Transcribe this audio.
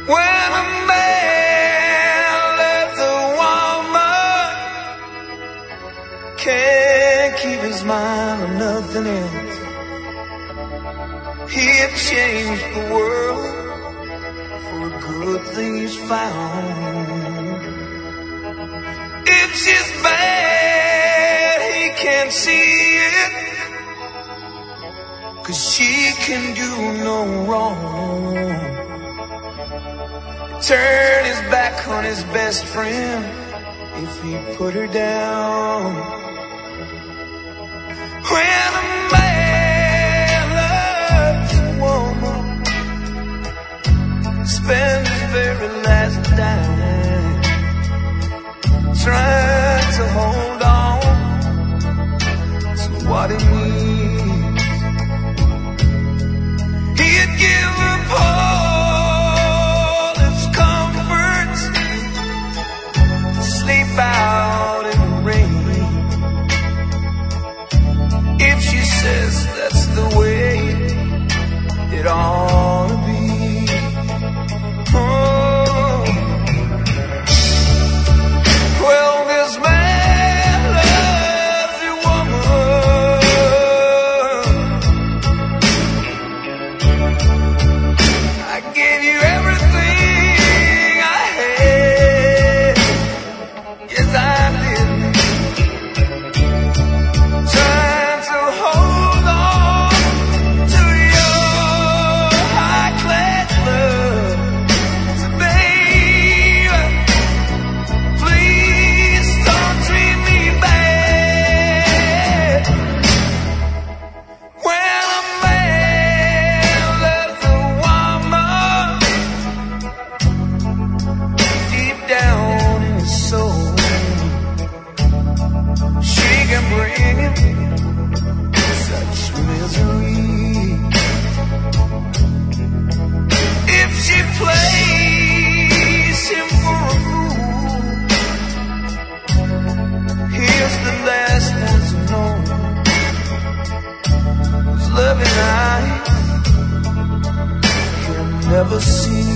When a man loves a woman, can't keep his mind on nothing else. He'd change the world for a good thing he's found. If she's bad, he can't see it, 'cause she can do no wrong. Turn his back on his best friend if he put her down. When a man loves a woman, spends his very last dime trying to hold on to what he needs. He'd give up all his comforts, sleep out in the rain, if she says that's the way it ought to be. Oh, well, this man loves a woman. I gave you everything I had. Yes, I did. Trying to hold on to your high-class love. So baby, please don't treat me bad. When a man loves a woman, deep down in his soul, she can bring him such misery. If she plays him for a fool, here's the last one to know. His loving eyes can never see.